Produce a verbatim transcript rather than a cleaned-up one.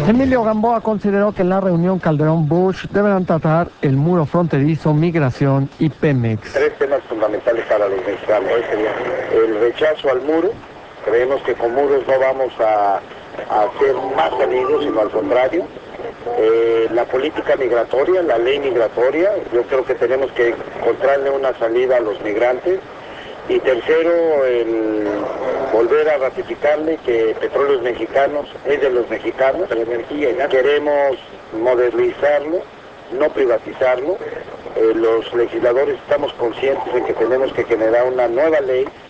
Emilio Gamboa consideró que en la reunión Calderón-Bush deberán tratar el muro fronterizo, migración y Pemex. Tres temas fundamentales para los mexicanos. El rechazo al muro. Creemos que con muros no vamos a, a ser más amigos, sino al contrario. Eh, la política migratoria, la ley migratoria, yo creo que tenemos que encontrarle una salida a los migrantes. Y tercero, el volver a ratificarle que Petróleos Mexicanos es de los mexicanos, la energía, ¿no? Queremos modernizarlo, no privatizarlo. Eh, los legisladores estamos conscientes de que tenemos que generar una nueva ley